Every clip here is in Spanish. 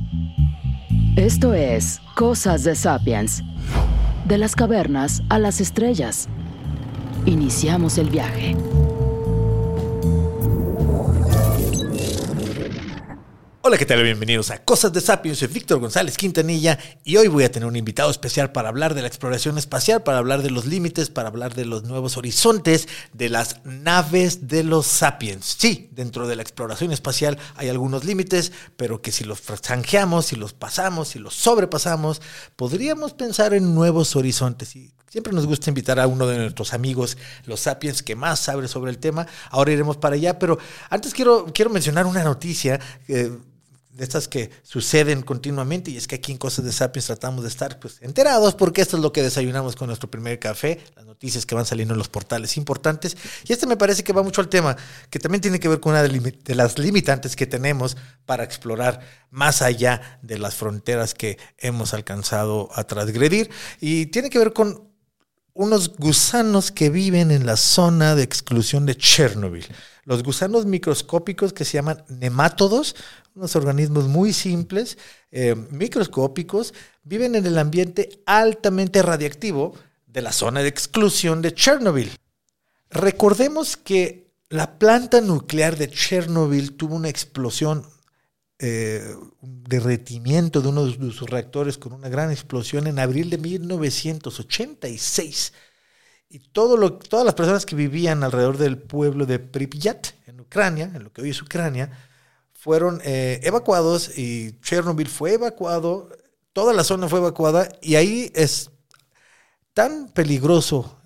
Esto es Cosas de Sapiens. De las cavernas a las estrellas. Iniciamos el viaje. Hola, ¿qué tal? Bienvenidos a Cosas de Sapiens. Soy Víctor González Quintanilla y hoy voy a tener un invitado especial para hablar de la exploración espacial, para hablar de los límites, para hablar de los nuevos horizontes, de las naves de los Sapiens. Sí, dentro de la exploración espacial hay algunos límites, pero que si los zanjeamos, si los pasamos, si los sobrepasamos, podríamos pensar en nuevos horizontes. Y siempre nos gusta invitar a uno de nuestros amigos, los Sapiens, que más sabe sobre el tema. Ahora iremos para allá, pero antes quiero mencionar una noticia de estas que suceden continuamente, y es que aquí en Cosas de Sapiens tratamos de estar enterados, porque esto es lo que desayunamos con nuestro primer café, las noticias que van saliendo en los portales importantes, y me parece que va mucho al tema, que también tiene que ver con una de las limitantes que tenemos para explorar más allá de las fronteras que hemos alcanzado a transgredir, y tiene que ver con unos gusanos que viven en la zona de exclusión de Chernobyl. Los gusanos microscópicos que se llaman nemátodos, unos organismos muy simples, microscópicos, viven en el ambiente altamente radiactivo de la zona de exclusión de Chernobyl. Recordemos que la planta nuclear de Chernobyl tuvo una explosión, un derretimiento de uno de sus reactores con una gran explosión en abril de 1986. Y todas las personas que vivían alrededor del pueblo de Pripyat, en Ucrania, en lo que hoy es Ucrania, fueron evacuados, y Chernobyl fue evacuado, toda la zona fue evacuada, y ahí es tan peligroso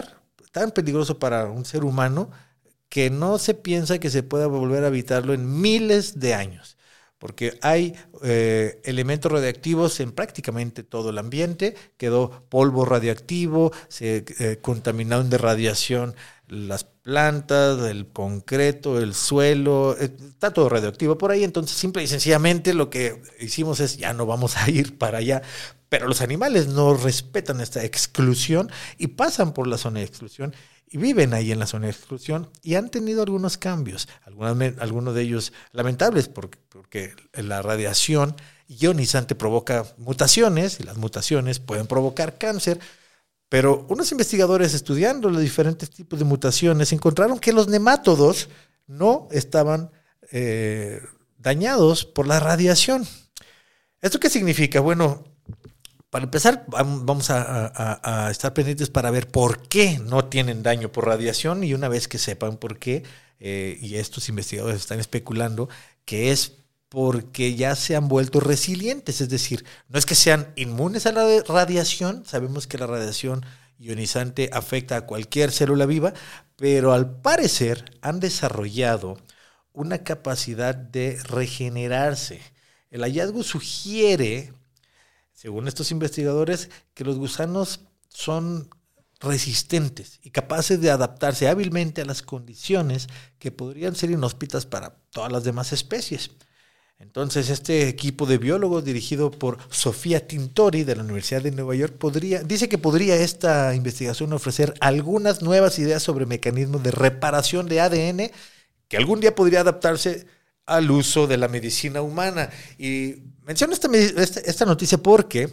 para un ser humano que no se piensa que se pueda volver a habitarlo en miles de años, porque hay elementos radiactivos en prácticamente todo el ambiente. Quedó polvo radiactivo, se contaminaron de radiación las plantas, el concreto, el suelo, está todo radioactivo por ahí. Entonces, simple y sencillamente lo que hicimos es, ya no vamos a ir para allá. Pero los animales no respetan esta exclusión y pasan por la zona de exclusión y viven ahí en la zona de exclusión, y han tenido algunos cambios, algunos de ellos lamentables, porque la radiación ionizante provoca mutaciones, y las mutaciones pueden provocar cáncer. Pero unos investigadores, estudiando los diferentes tipos de mutaciones, encontraron que los nemátodos no estaban dañados por la radiación. ¿Esto qué significa? Bueno, para empezar, vamos a estar pendientes para ver por qué no tienen daño por radiación, y una vez que sepan por qué, y estos investigadores están especulando que es porque ya se han vuelto resilientes, es decir, no es que sean inmunes a la radiación. Sabemos que la radiación ionizante afecta a cualquier célula viva, pero al parecer han desarrollado una capacidad de regenerarse. El hallazgo sugiere, según estos investigadores, que los gusanos son resistentes y capaces de adaptarse hábilmente a las condiciones que podrían ser inhóspitas para todas las demás especies. Entonces, este equipo de biólogos, dirigido por Sofía Tintori de la Universidad de Nueva York, dice que podría esta investigación ofrecer algunas nuevas ideas sobre mecanismos de reparación de ADN que algún día podría adaptarse al uso de la medicina humana. Y menciono esta noticia porque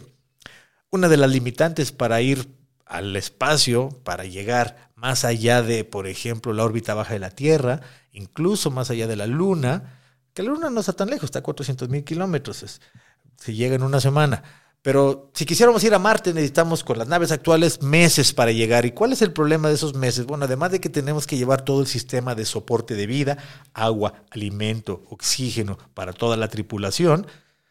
una de las limitantes para ir al espacio, para llegar más allá de, por ejemplo, la órbita baja de la Tierra, incluso más allá de la Luna, que la Luna no está tan lejos, está a 400,000 kilómetros, se llega en una semana. Pero si quisiéramos ir a Marte, necesitamos, con las naves actuales, meses para llegar. ¿Y cuál es el problema de esos meses? Bueno, además de que tenemos que llevar todo el sistema de soporte de vida, agua, alimento, oxígeno para toda la tripulación,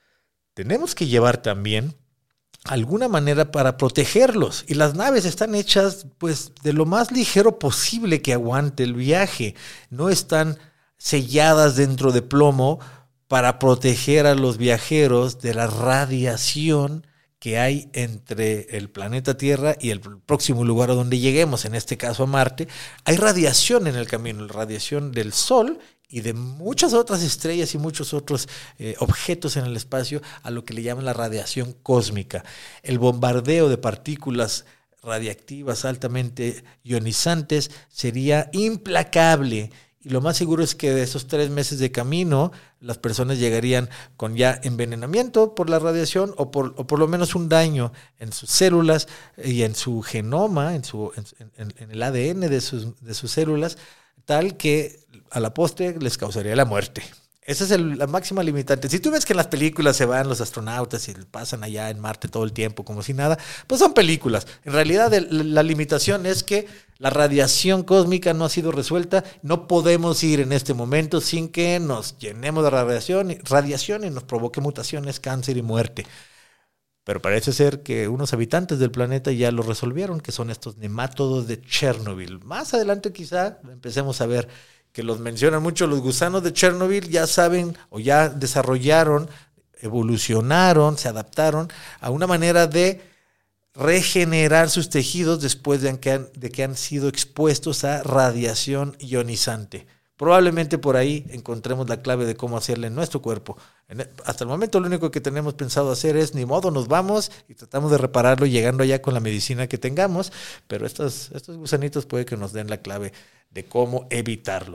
tenemos que llevar también alguna manera para protegerlos. Y las naves están hechas, de lo más ligero posible que aguante el viaje. No están selladas dentro de plomo para proteger a los viajeros de la radiación que hay entre el planeta Tierra y el próximo lugar a donde lleguemos, en este caso a Marte. Hay radiación en el camino, radiación del Sol y de muchas otras estrellas y muchos otros objetos en el espacio, a lo que le llaman la radiación cósmica. El bombardeo de partículas radiactivas altamente ionizantes sería implacable y lo más seguro es que de esos 3 meses de camino las personas llegarían con ya envenenamiento por la radiación o por lo menos un daño en sus células y en su genoma, en el ADN de sus células, tal que a la postre les causaría la muerte. Esa es la máxima limitante. Si tú ves que en las películas se van los astronautas y pasan allá en Marte todo el tiempo como si nada, pues son películas. En realidad la limitación es que la radiación cósmica no ha sido resuelta. No podemos ir en este momento sin que nos llenemos de radiación y nos provoque mutaciones, cáncer y muerte. Pero parece ser que unos habitantes del planeta ya lo resolvieron, que son estos nemátodos de Chernobyl. Más adelante quizá empecemos a ver que los mencionan mucho. Los gusanos de Chernobyl ya saben o ya desarrollaron, evolucionaron, se adaptaron a una manera de regenerar sus tejidos después de que han sido expuestos a radiación ionizante. Probablemente por ahí encontremos la clave de cómo hacerle en nuestro cuerpo. Hasta el momento lo único que tenemos pensado hacer es, ni modo, nos vamos y tratamos de repararlo llegando allá con la medicina que tengamos, pero estos gusanitos puede que nos den la clave de cómo evitarlo.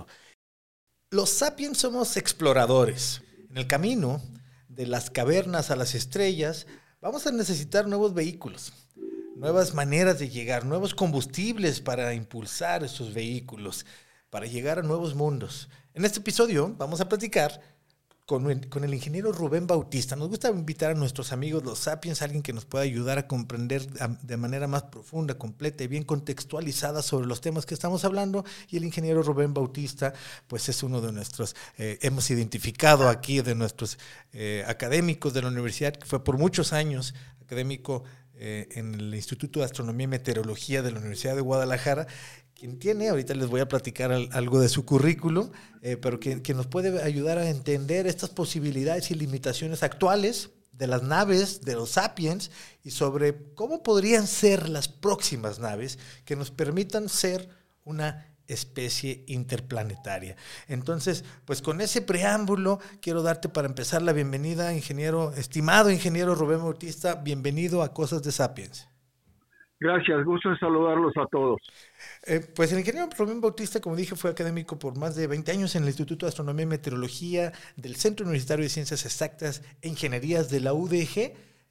Los sapiens somos exploradores. En el camino de las cavernas a las estrellas vamos a necesitar nuevos vehículos, nuevas maneras de llegar, nuevos combustibles para impulsar esos vehículos, para llegar a nuevos mundos. En este episodio vamos a platicar con el ingeniero Rubén Bautista. Nos gusta invitar a nuestros amigos los sapiens, alguien que nos pueda ayudar a comprender de manera más profunda, completa y bien contextualizada sobre los temas que estamos hablando. Y el ingeniero Rubén Bautista, pues es uno de nuestros, hemos identificado aquí de nuestros académicos de la universidad, que fue por muchos años académico en el Instituto de Astronomía y Meteorología de la Universidad de Guadalajara, quien tiene, ahorita les voy a platicar algo de su currículum, pero que nos puede ayudar a entender estas posibilidades y limitaciones actuales de las naves, de los sapiens, y sobre cómo podrían ser las próximas naves que nos permitan ser una especie interplanetaria. Entonces, pues con ese preámbulo, quiero darte para empezar la bienvenida, estimado ingeniero Rubén Bautista, bienvenido a Cosas de Sapiens. Gracias, gusto en saludarlos a todos. Pues el ingeniero Rubén Bautista, como dije, fue académico por más de 20 años en el Instituto de Astronomía y Meteorología del Centro Universitario de Ciencias Exactas e Ingenierías de la UDG.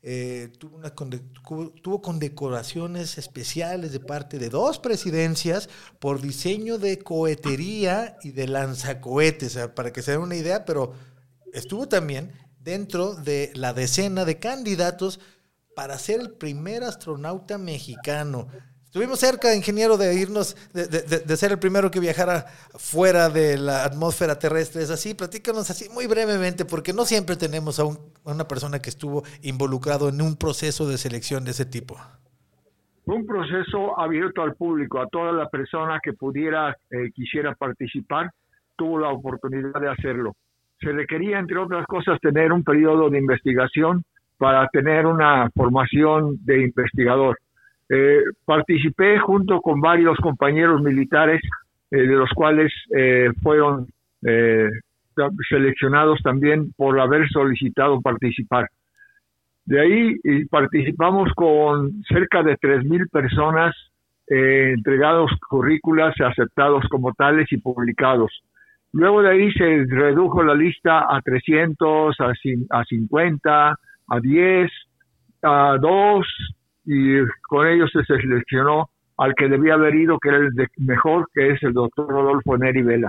Tuvo condecoraciones especiales de parte de 2 presidencias por diseño de cohetería y de lanzacohetes, para que se den una idea, pero estuvo también dentro de la decena de candidatos para ser el primer astronauta mexicano. Estuvimos cerca, ingeniero, de irnos, de ser el primero que viajara fuera de la atmósfera terrestre. ¿Es así? Platícanos así muy brevemente, porque no siempre tenemos a una persona que estuvo involucrado en un proceso de selección de ese tipo. Fue un proceso abierto al público, a toda la persona que quisiera participar, tuvo la oportunidad de hacerlo. Se requería, entre otras cosas, tener un periodo de investigación para tener una formación de investigador. Participé junto con varios compañeros militares, de los cuales fueron seleccionados también por haber solicitado participar. De ahí participamos con cerca de 3,000 personas, entregados currículas, aceptados como tales y publicados. Luego de ahí se redujo la lista a 300, a 50, a 10, a 2, y con ellos se seleccionó al que debía haber ido, que era el mejor, que es el doctor Rodolfo Neri Vela.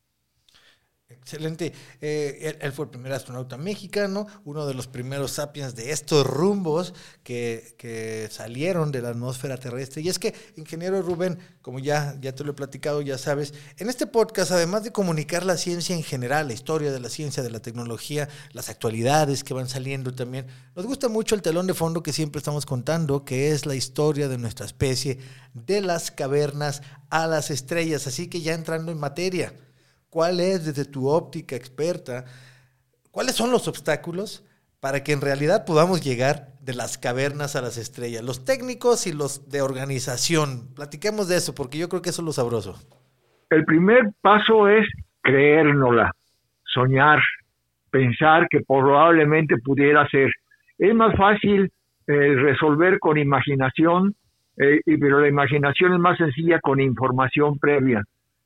Excelente. Él fue el primer astronauta mexicano, uno de los primeros sapiens de estos rumbos que salieron de la atmósfera terrestre. Y es que, ingeniero Rubén, como ya te lo he platicado, ya sabes, en este podcast, además de comunicar la ciencia en general, la historia de la ciencia, de la tecnología, las actualidades que van saliendo también, nos gusta mucho el telón de fondo que siempre estamos contando, que es la historia de nuestra especie, de las cavernas a las estrellas. Así que ya entrando en materia, ¿cuál es, desde tu óptica experta, cuáles son los obstáculos para que en realidad podamos llegar de las cavernas a las estrellas? Los técnicos y los de organización. Platiquemos de eso, porque yo creo que eso es lo sabroso. El primer paso es creérnosla, soñar, pensar que probablemente pudiera ser. Es más fácil resolver con imaginación, pero la imaginación es más sencilla con información previa.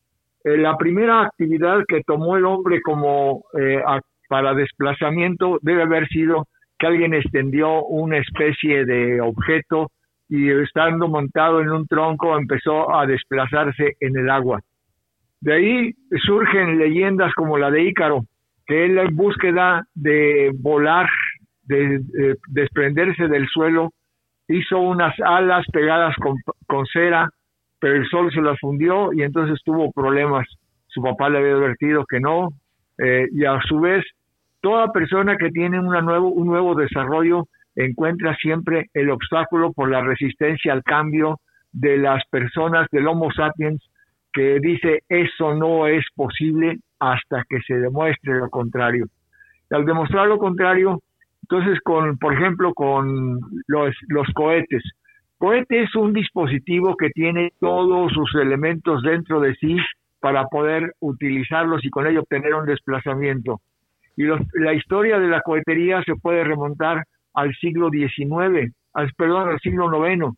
la primera actividad que tomó el hombre como para desplazamiento debe haber sido que alguien extendió una especie de objeto y estando montado en un tronco empezó a desplazarse en el agua. De ahí surgen leyendas como la de Ícaro, que él en búsqueda de volar, de desprenderse del suelo, hizo unas alas pegadas con cera, pero el sol se las fundió y entonces tuvo problemas. Su papá le había advertido que no, y a su vez, toda persona que tiene un nuevo desarrollo encuentra siempre el obstáculo por la resistencia al cambio de las personas del Homo sapiens, que dice eso no es posible hasta que se demuestre lo contrario. Y al demostrar lo contrario, entonces por ejemplo, con los cohetes. Cohete es un dispositivo que tiene todos sus elementos dentro de sí para poder utilizarlos y con ello obtener un desplazamiento. Y la historia de la cohetería se puede remontar al siglo XIX, al siglo IX.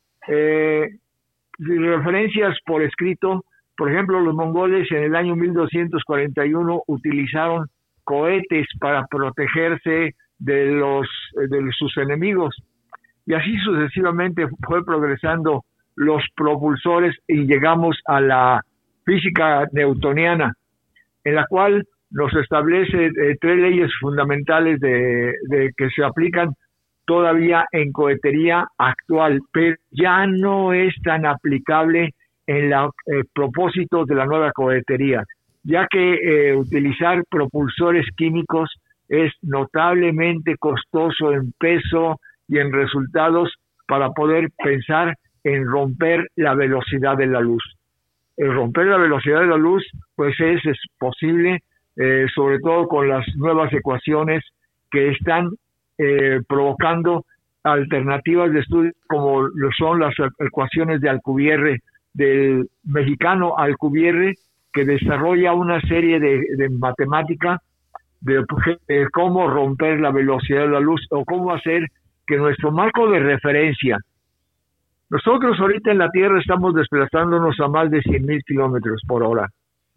Referencias por escrito, por ejemplo, los mongoles en el año 1241 utilizaron cohetes para protegerse de sus enemigos. Y así sucesivamente fue progresando los propulsores y llegamos a la física newtoniana, en la cual nos establece tres leyes fundamentales de que se aplican todavía en cohetería actual, pero ya no es tan aplicable en los propósitos de la nueva cohetería, ya que utilizar propulsores químicos es notablemente costoso en peso y en resultados para poder pensar en romper la velocidad de la luz. El romper la velocidad de la luz, pues es posible, sobre todo con las nuevas ecuaciones que están provocando alternativas de estudio, como lo son las ecuaciones de Alcubierre, del mexicano Alcubierre, que desarrolla una serie de matemática de cómo romper la velocidad de la luz o cómo hacer que nuestro marco de referencia. Nosotros ahorita en la Tierra estamos desplazándonos a más de 100,000 kilómetros por hora.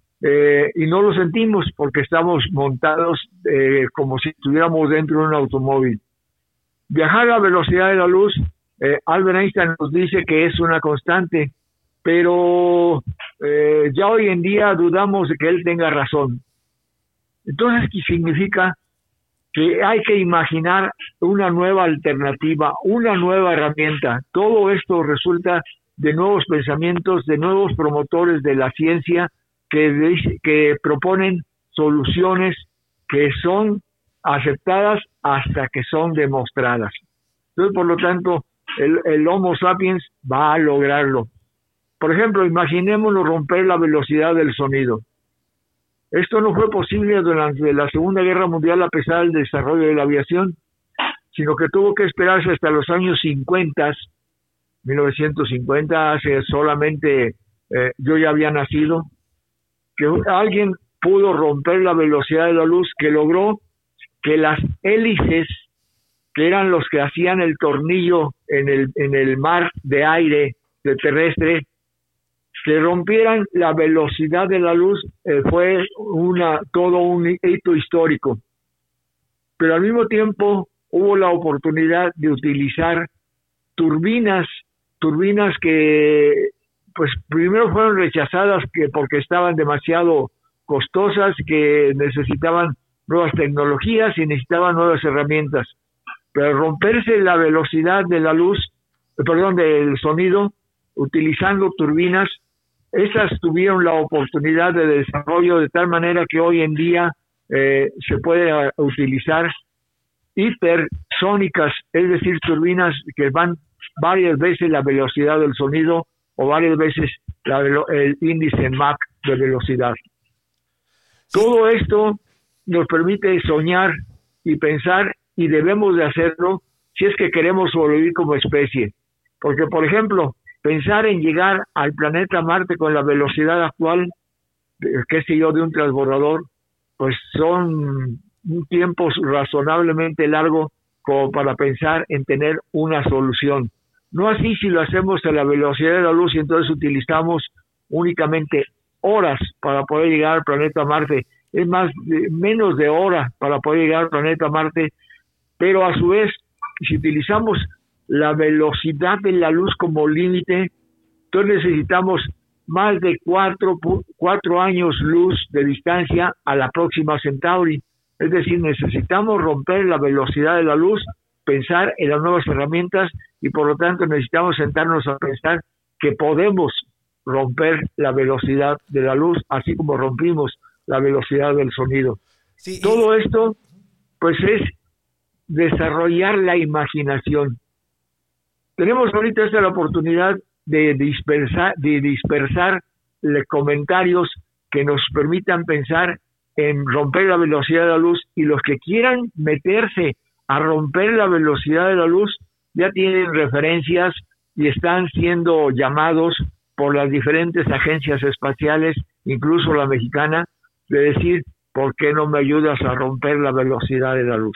Y no lo sentimos porque estamos montados como si estuviéramos dentro de un automóvil. Viajar a la velocidad de la luz, Albert Einstein nos dice que es una constante, pero ya hoy en día dudamos de que él tenga razón. Entonces, ¿qué significa? Que hay que imaginar una nueva alternativa, una nueva herramienta. Todo esto resulta de nuevos pensamientos, de nuevos promotores de la ciencia que proponen soluciones que son aceptadas hasta que son demostradas. Entonces, por lo tanto, el Homo sapiens va a lograrlo. Por ejemplo, imaginémonos romper la velocidad del sonido. Esto no fue posible durante la Segunda Guerra Mundial a pesar del desarrollo de la aviación, sino que tuvo que esperarse hasta los años 50, 1950, hace solamente yo ya había nacido, que alguien pudo romper la velocidad de la luz, que logró que las hélices, que eran los que hacían el tornillo en el mar de aire terrestre, que rompieran la velocidad de la luz, fue todo un hito histórico. Pero al mismo tiempo hubo la oportunidad de utilizar turbinas que pues primero fueron rechazadas porque estaban demasiado costosas, que necesitaban nuevas tecnologías y necesitaban nuevas herramientas. Pero romperse la velocidad de la luz, del sonido, utilizando turbinas, esas tuvieron la oportunidad de desarrollo de tal manera que hoy en día se puede utilizar hipersónicas, es decir, turbinas que van varias veces la velocidad del sonido o varias veces el índice Mach de velocidad. Todo esto nos permite soñar y pensar, y debemos de hacerlo si es que queremos sobrevivir como especie. Porque, por ejemplo, pensar en llegar al planeta Marte con la velocidad actual, de un transbordador, pues son tiempos razonablemente largos como para pensar en tener una solución. No así si lo hacemos a la velocidad de la luz y entonces utilizamos únicamente horas para poder llegar al planeta Marte, es más, menos de hora para poder llegar al planeta Marte, pero a su vez, si utilizamos la velocidad de la luz como límite, entonces necesitamos más de 4 años luz de distancia a la próxima Centauri. Es decir, necesitamos romper la velocidad de la luz, pensar en las nuevas herramientas y por lo tanto necesitamos sentarnos a pensar que podemos romper la velocidad de la luz, así como rompimos la velocidad del sonido. Sí, Todo esto, pues, es desarrollar la imaginación. Tenemos ahorita esta la oportunidad de dispersar comentarios que nos permitan pensar en romper la velocidad de la luz, y los que quieran meterse a romper la velocidad de la luz ya tienen referencias y están siendo llamados por las diferentes agencias espaciales, incluso la mexicana, de decir, ¿por qué no me ayudas a romper la velocidad de la luz?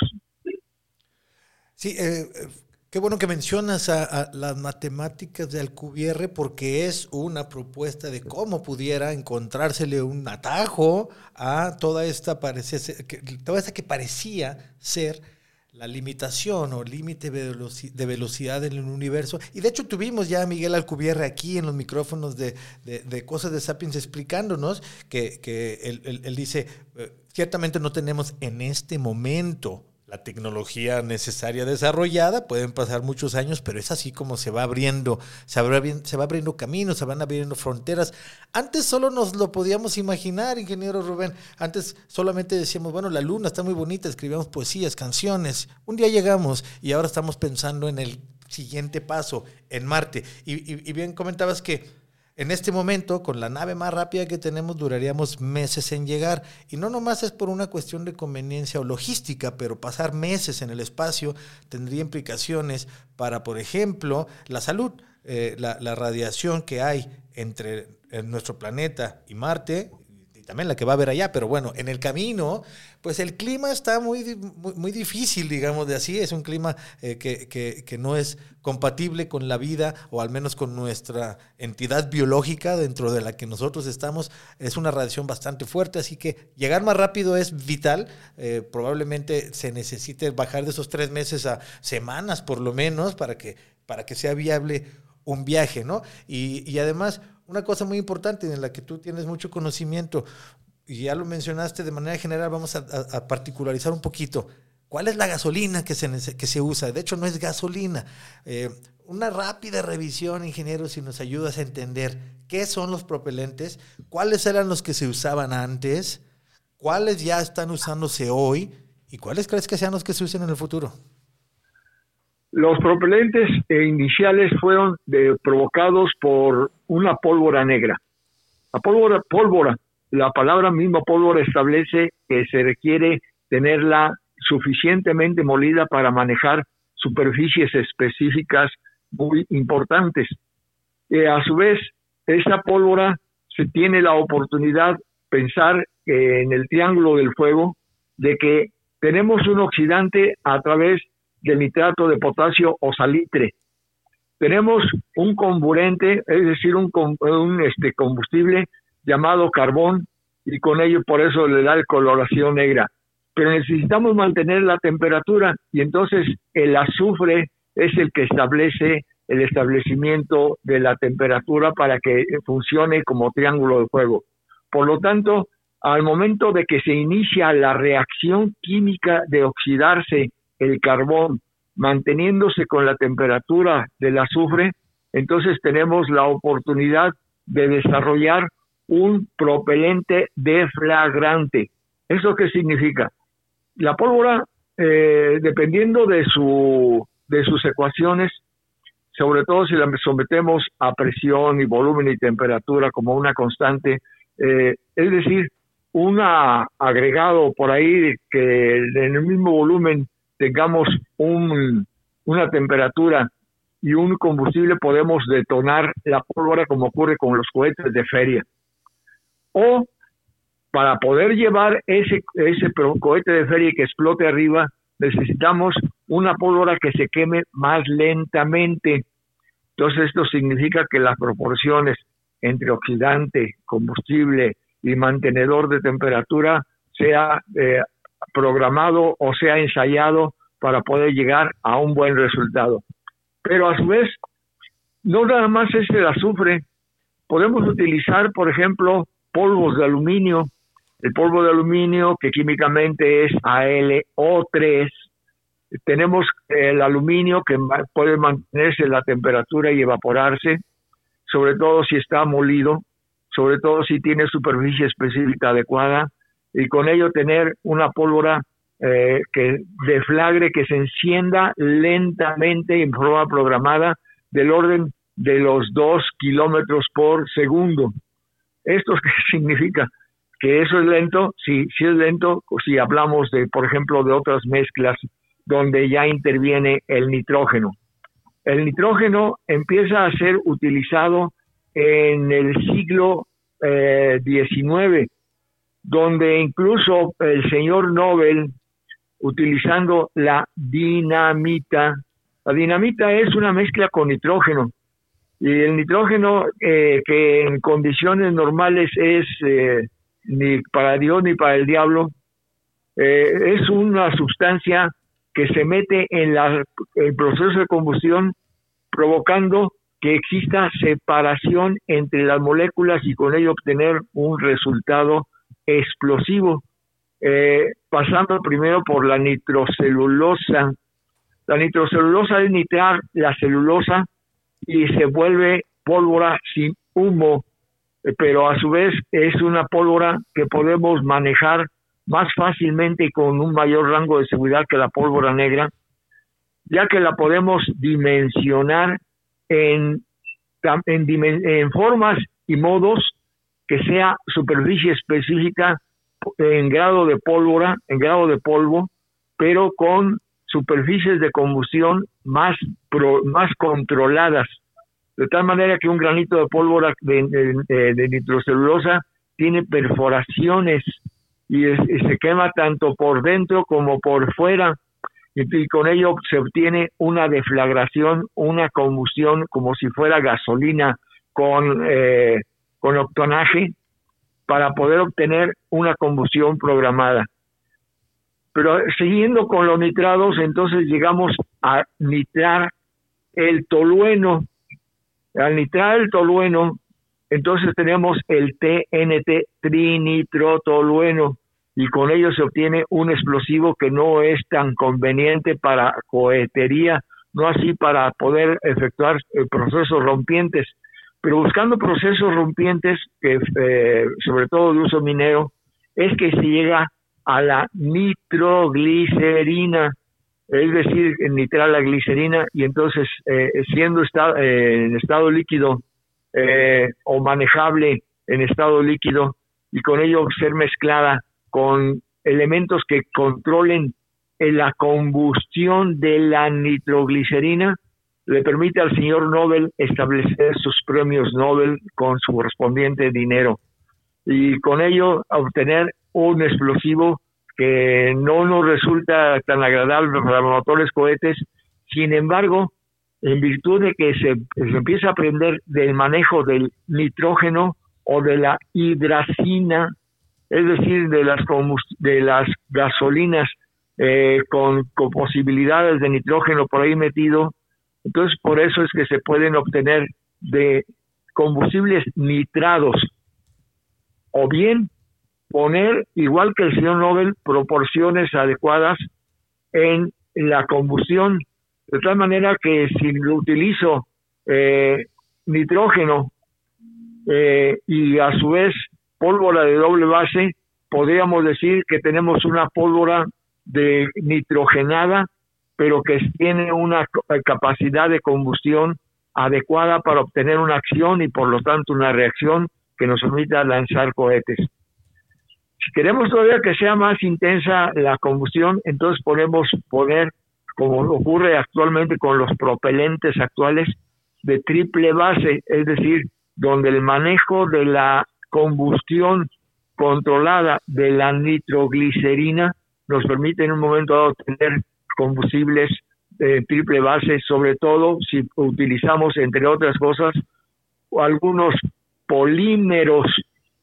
Sí, qué bueno que mencionas a las matemáticas de Alcubierre, porque es una propuesta de cómo pudiera encontrársele un atajo a toda esta que parecía ser la limitación o límite de velocidad en el universo. Y de hecho tuvimos ya a Miguel Alcubierre aquí en los micrófonos de Cosas de Sapiens explicándonos que él dice, ciertamente no tenemos en este momento la tecnología necesaria desarrollada, pueden pasar muchos años, pero es así como se va abriendo caminos, se van abriendo fronteras. Antes solo nos lo podíamos imaginar, ingeniero Rubén. Antes solamente decíamos, bueno, la luna está muy bonita, escribíamos poesías, canciones. Un día llegamos y ahora estamos pensando en el siguiente paso, en Marte. Y bien comentabas que en este momento, con la nave más rápida que tenemos, duraríamos meses en llegar. Y no nomás es por una cuestión de conveniencia o logística, pero pasar meses en el espacio tendría implicaciones para, por ejemplo, la salud. La radiación que hay entre nuestro planeta y Marte, y también la que va a haber allá, pero bueno, en el camino, pues el clima está muy difícil, digamos de así. Es un clima que no es compatible con la vida, o al menos con nuestra entidad biológica dentro de la que nosotros estamos. Es una radiación bastante fuerte, así que llegar más rápido es vital. Probablemente se necesite bajar de esos 3 meses a semanas por lo menos para que sea viable un viaje, ¿no? Y además, una cosa muy importante en la que tú tienes mucho conocimiento, y ya lo mencionaste de manera general, vamos a particularizar un poquito. ¿Cuál es la gasolina que se usa? De hecho, no es gasolina. Una rápida revisión, ingeniero, si nos ayudas a entender qué son los propelentes, cuáles eran los que se usaban antes, cuáles ya están usándose hoy, y cuáles crees que sean los que se usen en el futuro. Los propelentes iniciales fueron provocados por una pólvora negra. La pólvora, la palabra misma pólvora establece que se requiere tenerla suficientemente molida para manejar superficies específicas muy importantes. A su vez, esa pólvora se tiene la oportunidad de pensar en el triángulo del fuego, de que tenemos un oxidante a través del nitrato de potasio o salitre. Tenemos un comburente, es decir, un combustible llamado carbón, y con ello por eso le da el coloración negra. Pero necesitamos mantener la temperatura, y entonces el azufre es el que establece el establecimiento de la temperatura para que funcione como triángulo de fuego. Por lo tanto, al momento de que se inicia la reacción química de oxidarse el carbón, manteniéndose con la temperatura del azufre, entonces tenemos la oportunidad de desarrollar un propelente deflagrante. ¿Eso qué significa? La pólvora, dependiendo de sus ecuaciones, sobre todo si la sometemos a presión y volumen y temperatura como una constante, es decir, un agregado por ahí que en el mismo volumen tengamos una temperatura y un combustible, podemos detonar la pólvora como ocurre con los cohetes de feria. O para poder llevar ese cohete de feria y que explote arriba, necesitamos una pólvora que se queme más lentamente. Entonces esto significa que las proporciones entre combustible y mantenedor de temperatura sea programado o sea ensayado para poder llegar a un buen resultado. Pero a su vez, no nada más es el azufre. Podemos utilizar, por ejemplo, polvos de aluminio. El polvo de aluminio, que químicamente es AlO3. Tenemos el aluminio, que puede mantenerse la temperatura y evaporarse, sobre todo si está molido, sobre todo si tiene superficie específica adecuada, y con ello tener una pólvora que deflagre, que se encienda lentamente en forma programada del orden de los 2 kilómetros por segundo. ¿Esto qué significa? Que eso es lento. Sí es lento si hablamos de, por ejemplo, de otras mezclas donde ya interviene el nitrógeno. El nitrógeno empieza a ser utilizado en el siglo XIX, donde incluso el señor Nobel, utilizando la dinamita. La dinamita es una mezcla con nitrógeno, y el nitrógeno que en condiciones normales es ni para Dios ni para el diablo, es una sustancia que se mete en el proceso de combustión, provocando que exista separación entre las moléculas y con ello obtener un resultado explosivo. Pasando primero por la nitrocelulosa. La nitrocelulosa es nitrar la celulosa y se vuelve pólvora sin humo, pero a su vez es una pólvora que podemos manejar más fácilmente y con un mayor rango de seguridad que la pólvora negra, ya que la podemos dimensionar en formas y modos que sea superficie específica en grado de pólvora, en grado de polvo, pero con superficies de combustión más controladas, de tal manera que un granito de pólvora de nitrocelulosa tiene perforaciones y se quema tanto por dentro como por fuera, y con ello se obtiene una deflagración, una combustión como si fuera gasolina con octanaje, para poder obtener una combustión programada. Pero siguiendo con los nitrados, entonces llegamos a nitrar el tolueno. Al nitrar el tolueno, entonces tenemos el TNT, trinitrotolueno, y con ello se obtiene un explosivo que no es tan conveniente para cohetería, no así para poder efectuar procesos rompientes. Pero buscando procesos rompientes, que sobre todo de uso minero, es que se llega a la nitroglicerina, es decir, nitrar la glicerina, y entonces siendo en estado líquido o manejable en estado líquido, y con ello ser mezclada con elementos que controlen la combustión de la nitroglicerina, le permite al señor Nobel establecer sus premios Nobel con su correspondiente dinero, y con ello obtener un explosivo que no nos resulta tan agradable para los motores cohetes. Sin embargo, en virtud de que se empieza a aprender del manejo del nitrógeno o de la hidracina, es decir, de las gasolinas con posibilidades de nitrógeno por ahí metido, entonces por eso es que se pueden obtener de combustibles nitrados, o bien poner, igual que el señor Nobel, proporciones adecuadas en la combustión, de tal manera que si utilizo nitrógeno y a su vez pólvora de doble base, podríamos decir que tenemos una pólvora de nitrogenada, pero que tiene una capacidad de combustión adecuada para obtener una acción y por lo tanto una reacción que nos permita lanzar cohetes. Si queremos todavía que sea más intensa la combustión, entonces podemos poner, como ocurre actualmente con los propelentes actuales, de triple base, es decir, donde el manejo de la combustión controlada de la nitroglicerina nos permite en un momento dado tener combustibles de triple base, sobre todo si utilizamos, entre otras cosas, algunos polímeros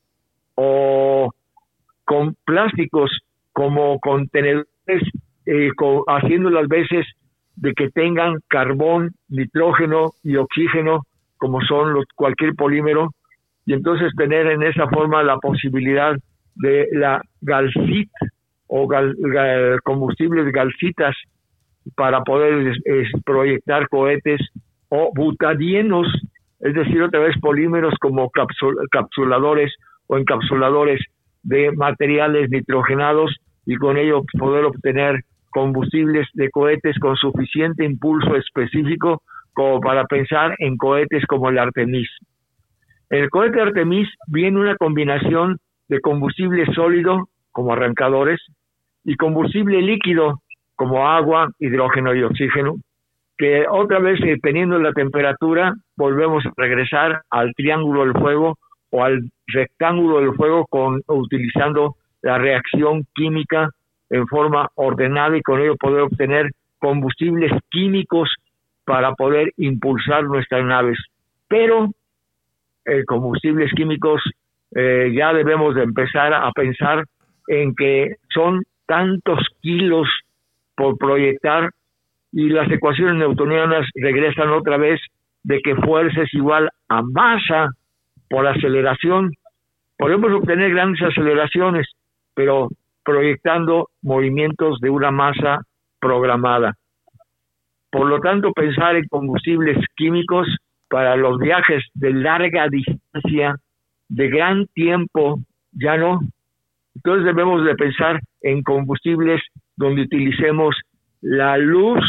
o con plásticos como contenedores, haciendo las veces de que tengan carbón, nitrógeno y oxígeno, como son cualquier polímero, y entonces tener en esa forma la posibilidad de la galcit o combustibles galcitas para poder proyectar cohetes, o butadienos, es decir, otra vez polímeros como capsuladores o encapsuladores de materiales nitrogenados, y con ello poder obtener combustibles de cohetes con suficiente impulso específico como para pensar en cohetes como el Artemis. En el cohete Artemis viene una combinación de combustible sólido, como arrancadores, y combustible líquido, como agua, hidrógeno y oxígeno, que otra vez, dependiendo de la temperatura, volvemos a regresar al triángulo del fuego o al rectángulo del fuego utilizando la reacción química en forma ordenada, y con ello poder obtener combustibles químicos para poder impulsar nuestras naves. Pero combustibles químicos ya debemos de empezar a pensar en que son tantos kilos por proyectar, y las ecuaciones newtonianas regresan otra vez de que fuerza es igual a masa por aceleración. Podemos obtener grandes aceleraciones, pero proyectando movimientos de una masa programada. Por lo tanto, pensar en combustibles químicos para los viajes de larga distancia, de gran tiempo, ya no. Entonces debemos de pensar en combustibles donde utilicemos la luz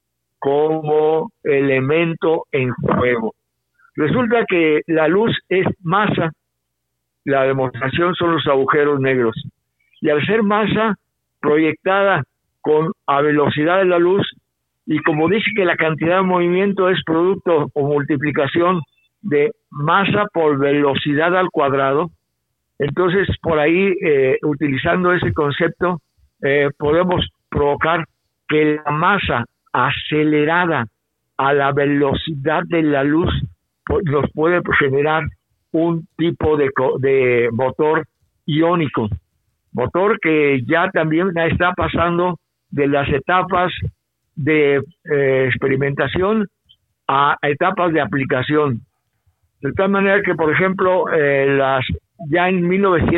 como elemento en juego. Resulta que la luz es masa, la demostración son los agujeros negros, y al ser masa proyectada a velocidad de la luz, y como dice que la cantidad de movimiento es producto o multiplicación de masa por velocidad al cuadrado, entonces por ahí, utilizando ese concepto, podemos provocar que la masa acelerada a la velocidad de la luz nos puede generar un tipo de motor iónico, motor que ya también está pasando de las etapas de experimentación a etapas de aplicación. De tal manera que, por ejemplo, ya en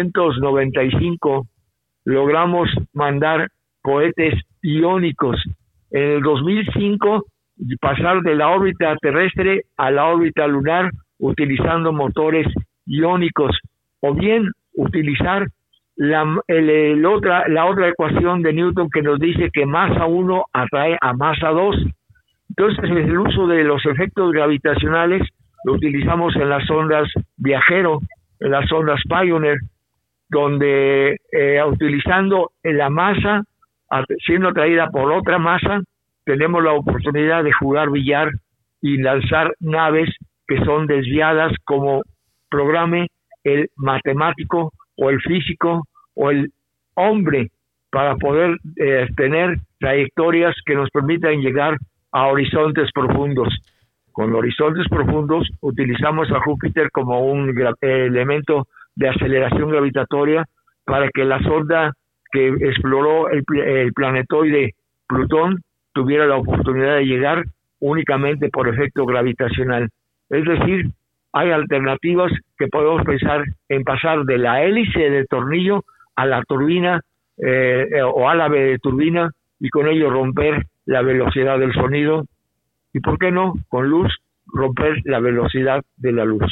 1995 logramos mandar cohetes iónicos. En el 2005 pasar de la órbita terrestre a la órbita lunar utilizando motores iónicos, o bien utilizar la otra ecuación de Newton que nos dice que masa 1 atrae a masa 2. Entonces, el uso de los efectos gravitacionales lo utilizamos en las ondas Viajero, en las ondas Pioneer, donde utilizando la masa siendo atraída por otra masa, tenemos la oportunidad de jugar billar y lanzar naves que son desviadas como programe el matemático o el físico o el hombre, para poder tener trayectorias que nos permitan llegar a horizontes profundos. Con horizontes profundos utilizamos a Júpiter como un elemento de aceleración gravitatoria para que la sonda que exploró el planetoide Plutón tuviera la oportunidad de llegar únicamente por efecto gravitacional. Es decir, hay alternativas que podemos pensar en pasar de la hélice de tornillo a la turbina o álave de turbina, y con ello romper la velocidad del sonido, y por qué no, con luz, romper la velocidad de la luz.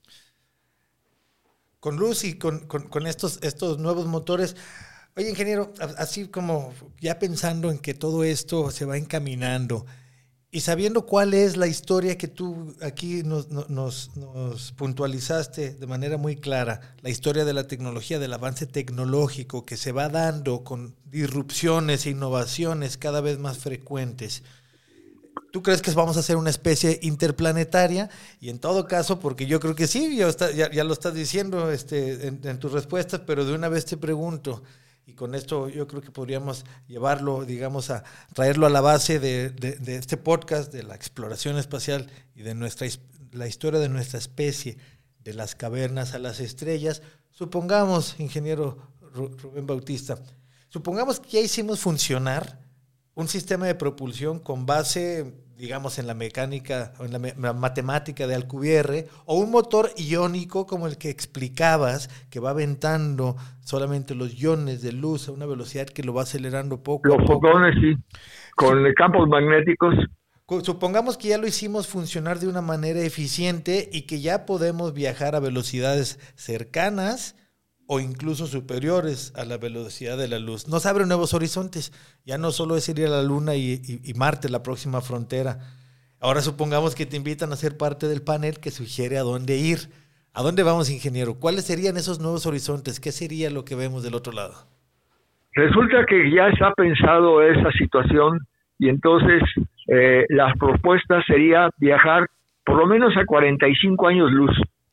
Con luz y con estos nuevos motores. Oye, ingeniero, así como ya pensando en que todo esto se va encaminando y sabiendo cuál es la historia que tú aquí nos puntualizaste de manera muy clara, la historia de la tecnología, del avance tecnológico que se va dando con disrupciones e innovaciones cada vez más frecuentes, ¿tú crees que vamos a ser una especie interplanetaria? Y en todo caso, porque yo creo que sí, ya lo estás diciendo en tus respuestas, pero de una vez te pregunto, y con esto yo creo que podríamos llevarlo, digamos, a traerlo a la base de este podcast, de la exploración espacial y de la historia de nuestra especie, de las cavernas a las estrellas. Supongamos, ingeniero Rubén Bautista, supongamos que ya hicimos funcionar un sistema de propulsión con base, digamos, en la mecánica o en la matemática de Alcubierre, o un motor iónico como el que explicabas, que va aventando solamente los iones de luz a una velocidad que lo va acelerando poco a poco. Los fotones, sí, con campos magnéticos. Supongamos que ya lo hicimos funcionar de una manera eficiente y que ya podemos viajar a velocidades cercanas o incluso superiores a la velocidad de la luz. Nos abre nuevos horizontes. Ya no solo es ir a la Luna y Marte, la próxima frontera. Ahora supongamos que te invitan a ser parte del panel que sugiere a dónde ir. ¿A dónde vamos, ingeniero? ¿Cuáles serían esos nuevos horizontes? ¿Qué sería lo que vemos del otro lado? Resulta que ya está pensado esa situación y entonces la propuesta sería viajar por lo menos a 45 años luz.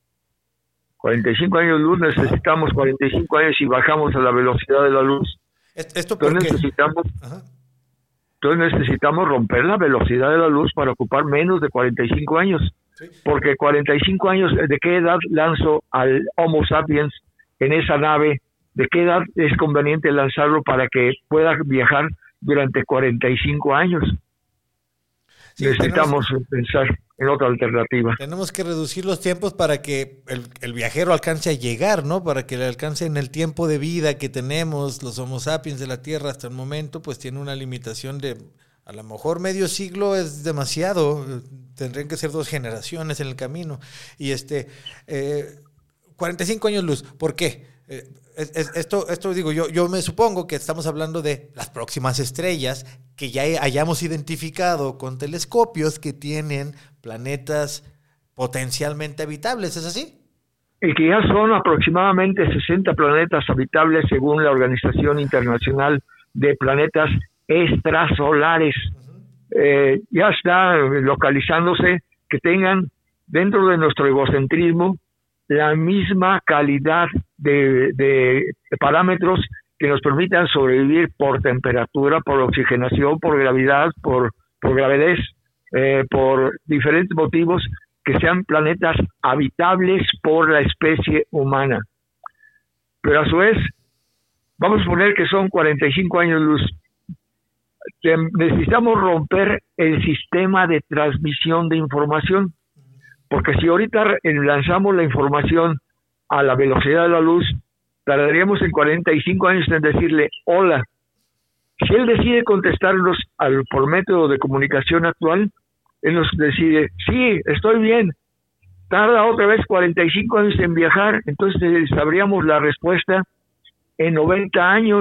45 años luz, necesitamos 45 años y bajamos a la velocidad de la luz. ¿Esto por qué? Entonces necesitamos romper la velocidad de la luz para ocupar menos de 45 años. Sí. Porque 45 años, ¿de qué edad lanzo al Homo sapiens en esa nave? ¿De qué edad es conveniente lanzarlo para que pueda viajar durante 45 años? Sí, necesitamos pensar en otra alternativa. Tenemos que reducir los tiempos para que el viajero alcance a llegar, ¿no? Para que le alcance en el tiempo de vida que tenemos los Homo sapiens de la Tierra hasta el momento, pues tiene una limitación de, a lo mejor medio siglo es demasiado, tendrían que ser 2 generaciones en el camino. Y 45 años luz, ¿por qué? Esto digo, yo me supongo que estamos hablando de las próximas estrellas que ya hayamos identificado con telescopios que tienen planetas potencialmente habitables, ¿es así? Y que ya son aproximadamente 60 planetas habitables según la Organización Internacional de Planetas Extrasolares. Ya está localizándose que tengan dentro de nuestro egocentrismo la misma calidad de parámetros que nos permitan sobrevivir por temperatura, por oxigenación, por gravedad, por gravedad, por diferentes motivos, que sean planetas habitables por la especie humana. Pero a su vez, vamos a suponer que son 45 años luz. Necesitamos romper el sistema de transmisión de información. Porque si ahorita lanzamos la información a la velocidad de la luz, tardaríamos en 45 años en decirle hola. Si él decide contestarnos por método de comunicación actual, él nos decide, sí, estoy bien. Tarda otra vez 45 años en viajar, entonces sabríamos la respuesta en 90 años.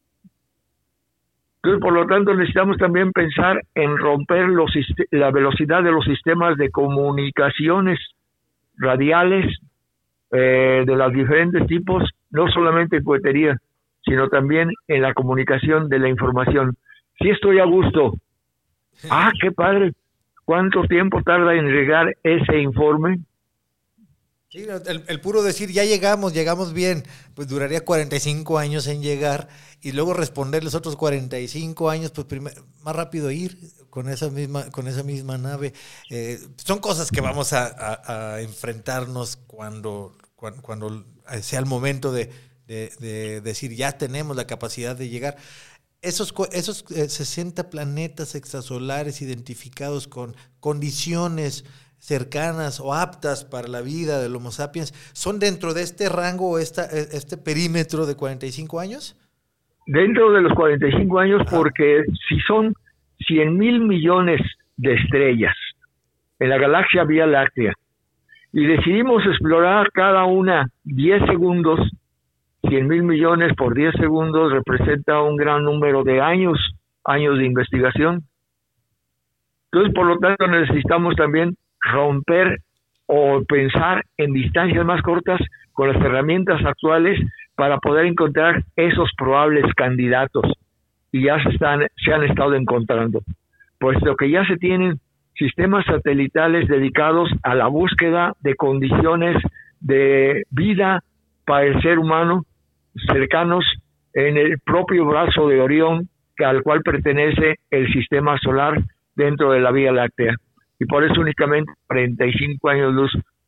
Entonces, por lo tanto, necesitamos también pensar en romper la velocidad de los sistemas de comunicaciones radiales de los diferentes tipos, no solamente en cohetería, sino también en la comunicación de la información. Si estoy a gusto, qué padre, ¿cuánto tiempo tarda en llegar ese informe? Sí, el puro decir, ya llegamos bien, pues duraría 45 años en llegar y luego responder los otros 45 años, pues más rápido ir con esa misma nave. Son cosas que vamos a enfrentarnos cuando sea el momento de decir, ya tenemos la capacidad de llegar. Esos 60 planetas extrasolares identificados con condiciones cercanas o aptas para la vida del Homo sapiens, ¿son dentro de este rango o este perímetro de 45 años? Dentro de los 45 años, porque si son 100,000 millones de estrellas en la galaxia Vía Láctea y decidimos explorar cada una 10 segundos, 100,000 millones por 10 segundos representa un gran número de años de investigación. Entonces, por lo tanto, necesitamos también romper o pensar en distancias más cortas con las herramientas actuales para poder encontrar esos probables candidatos, y ya se han estado encontrando, puesto que ya se tienen sistemas satelitales dedicados a la búsqueda de condiciones de vida para el ser humano cercanos en el propio brazo de Orión, al cual pertenece el sistema solar dentro de la Vía Láctea. Y por eso únicamente 45 años luz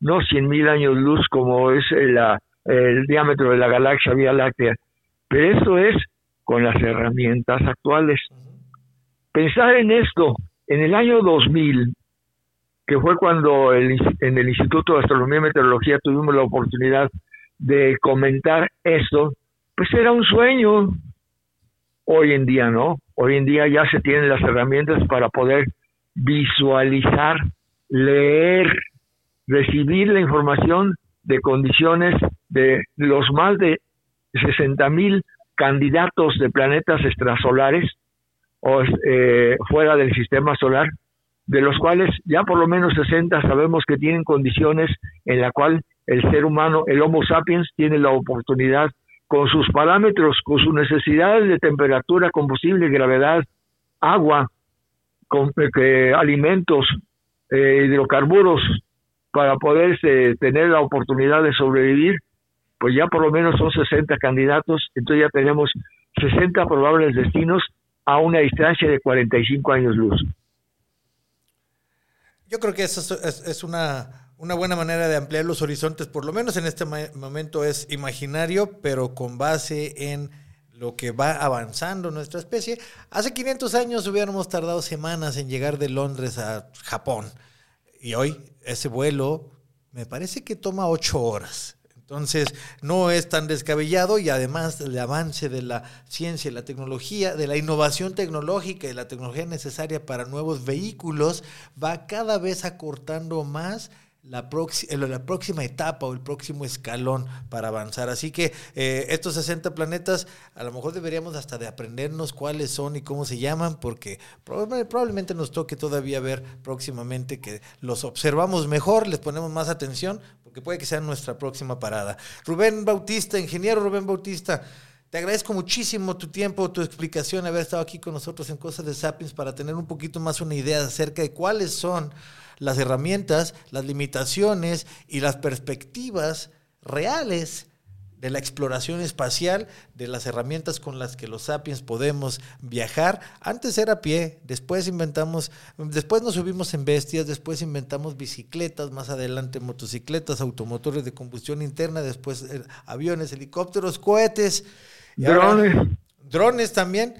no 100,000 años luz como es el diámetro de la galaxia Vía Láctea, pero esto es con las herramientas actuales. Pensar en esto, en el año 2000, que fue cuando en el Instituto de Astronomía y Meteorología tuvimos la oportunidad de comentar esto, pues era un sueño. Hoy en día no, hoy en día ya se tienen las herramientas para poder visualizar, leer, recibir la información de condiciones de los más de 60,000 candidatos de planetas extrasolares o fuera del sistema solar, de los cuales ya por lo menos 60 sabemos que tienen condiciones en la cual el ser humano, el Homo sapiens, tiene la oportunidad con sus parámetros, con sus necesidades de temperatura, combustible, gravedad, agua, alimentos, hidrocarburos, para poder tener la oportunidad de sobrevivir, pues ya por lo menos son 60 candidatos, entonces ya tenemos 60 probables destinos a una distancia de 45 años luz. Yo creo que eso es una buena manera de ampliar los horizontes, por lo menos en este momento es imaginario, pero con base en lo que va avanzando nuestra especie. Hace 500 años hubiéramos tardado semanas en llegar de Londres a Japón, y hoy ese vuelo me parece que toma 8 horas. Entonces, no es tan descabellado, y además el avance de la ciencia y la tecnología, de la innovación tecnológica y la tecnología necesaria para nuevos vehículos, va cada vez acortando más la próxima etapa o el próximo escalón para avanzar. Así que estos 60 planetas, a lo mejor deberíamos hasta de aprendernos cuáles son y cómo se llaman, porque probablemente nos toque todavía ver próximamente que los observamos mejor, les ponemos más atención, porque puede que sea nuestra próxima parada. Rubén Bautista, ingeniero Rubén Bautista, te agradezco muchísimo tu tiempo, tu explicación, haber estado aquí con nosotros en Cosas de Sapiens para tener un poquito más una idea acerca de cuáles son las herramientas, las limitaciones y las perspectivas reales de la exploración espacial, de las herramientas con las que los sapiens podemos viajar. Antes era a pie, después nos subimos en bestias, después inventamos bicicletas, más adelante motocicletas, automotores de combustión interna, después aviones, helicópteros, cohetes, drones también,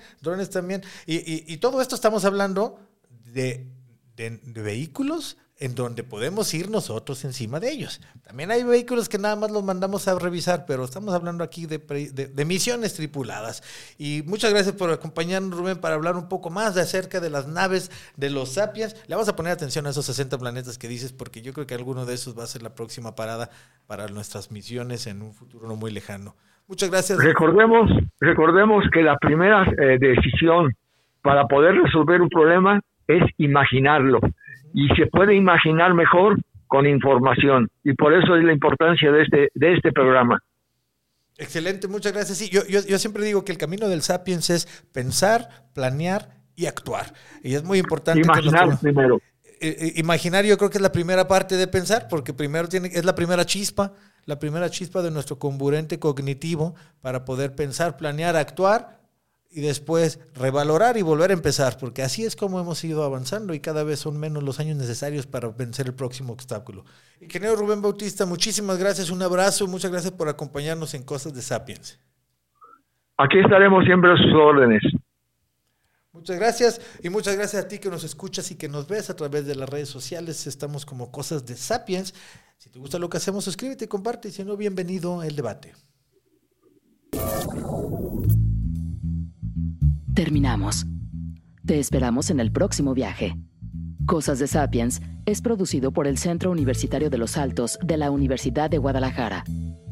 y todo esto estamos hablando de vehículos en donde podemos ir nosotros encima de ellos. También hay vehículos que nada más los mandamos a revisar, pero estamos hablando aquí de misiones tripuladas. Y muchas gracias por acompañarnos, Rubén, para hablar un poco más acerca de las naves de los Sapiens. Le vamos a poner atención a esos 60 planetas que dices, porque yo creo que alguno de esos va a ser la próxima parada para nuestras misiones en un futuro no muy lejano. Muchas gracias. Recordemos que la primera decisión para poder resolver un problema es imaginarlo, y se puede imaginar mejor con información, y por eso es la importancia de este programa. Excelente, muchas gracias. Sí, yo siempre digo que el camino del Sapiens es pensar, planear y actuar, y es muy importante imaginar primero. Imaginar, yo creo que es la primera parte de pensar, porque primero es la primera chispa de nuestro comburente cognitivo para poder pensar, planear, actuar, y después revalorar y volver a empezar, porque así es como hemos ido avanzando y cada vez son menos los años necesarios para vencer el próximo obstáculo. Ingeniero Rubén Bautista, muchísimas gracias, un abrazo, muchas gracias por acompañarnos en Cosas de Sapiens. Aquí estaremos siempre a sus órdenes. Muchas gracias, y muchas gracias a ti que nos escuchas y que nos ves a través de las redes sociales. Estamos como Cosas de Sapiens. Si te gusta lo que hacemos, suscríbete y comparte, y si no, bienvenido al debate. Terminamos. Te esperamos en el próximo viaje. Cosas de Sapiens es producido por el Centro Universitario de los Altos de la Universidad de Guadalajara.